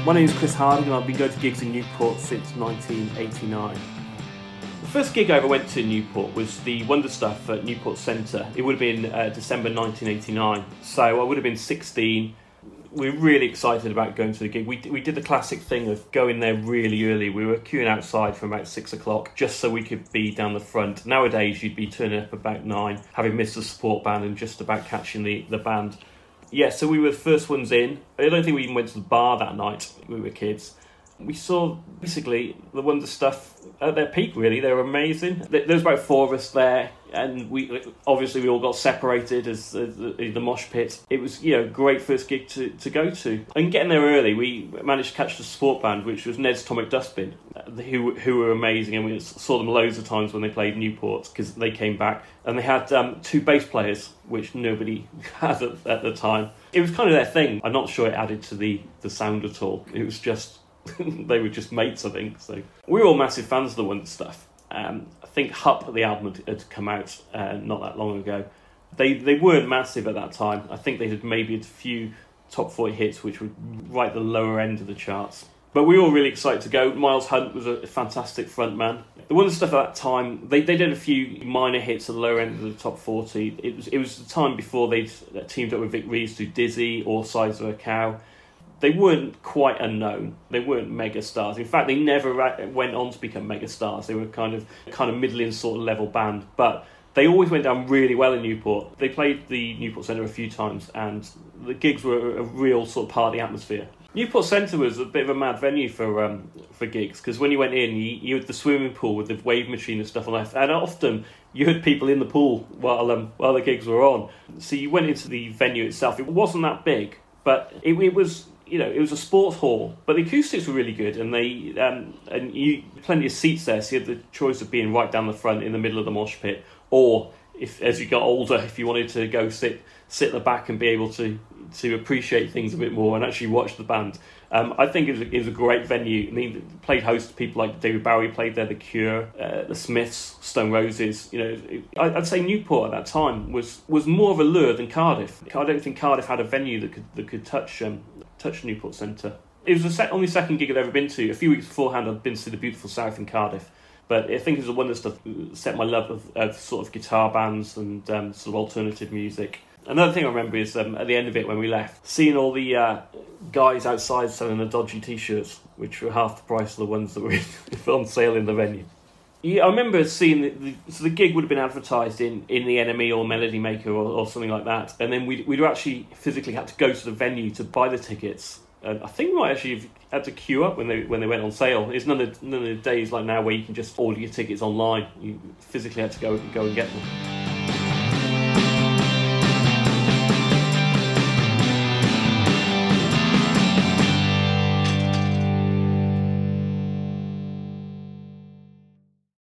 My name is Chris Harding and I've been going to gigs in Newport since 1989. The first gig I ever went to in Newport was the Wonder Stuff at Newport Centre. It would have been December 1989, so I would have been 16. We were really excited about going to the gig. We did the classic thing of going there really early. We were queuing outside from about 6 o'clock just so we could be down the front. Nowadays you'd be turning up about 9, having missed the support band and just about catching the band. Yeah, so we were the first ones in. I don't think we even went to the bar that night. We were kids. We saw basically the Wonder Stuff at their peak, really. They were amazing. There was about 4 of us there, and we all got separated as the mosh pit. It was, a great first gig to go to. And getting there early, we managed to catch the support band, which was Ned's Atomic Dustbin, who were amazing, and we saw them loads of times when they played Newport, because they came back. And they had 2 bass players, which nobody had at the time. It was kind of their thing. I'm not sure it added to the sound at all. It was just... they were just mates, I think. So we were all massive fans of the Wonder Stuff. I think Hup, the album, had come out not that long ago. They weren't massive at that time. I think they had maybe a few top 40 hits, which were right at the lower end of the charts. But we were all really excited to go. Miles Hunt was a fantastic frontman. The Wonder Stuff at that time, they did a few minor hits at the lower end of the top 40. It was the time before they'd teamed up with Vic Reeves to do Dizzy or Size of a Cow. They weren't quite unknown. They weren't mega stars. In fact, they never went on to become mega stars. They were kind of middling sort of level band, but they always went down really well in Newport. They played the Newport Centre a few times, and the gigs were a real sort of party atmosphere. Newport Centre was a bit of a mad venue for gigs, because when you went in, you had the swimming pool with the wave machine and stuff on left, and often you had people in the pool while the gigs were on. So you went into the venue itself. It wasn't that big, but it was. It was a sports hall, but the acoustics were really good, and you plenty of seats there, so you had the choice of being right down the front in the middle of the mosh pit, or if as you got older, if you wanted to go sit at the back and be able to appreciate things a bit more and actually watch the band. I think it was a great venue. I mean, it played host to people like David Bowie played there, The Cure, the Smiths, Stone Roses. I'd say Newport at that time was more of a lure than Cardiff. I don't think Cardiff had a venue that could touch Newport Centre. It was the only second gig I'd ever been to. A few weeks beforehand, I'd been to the beautiful South in Cardiff. But I think it was the Wonder Stuff set my love of sort of guitar bands and sort of alternative music. Another thing I remember is at the end of it when we left, seeing all the guys outside selling the dodgy T-shirts, which were half the price of the ones that were on sale in the venue. Yeah, I remember seeing the gig would have been advertised in the NME or Melody Maker or something like that, and then we'd actually physically had to go to the venue to buy the tickets. I think we might actually have had to queue up when they went on sale. It's none of the days like now where you can just order your tickets online. You physically had to go and get them.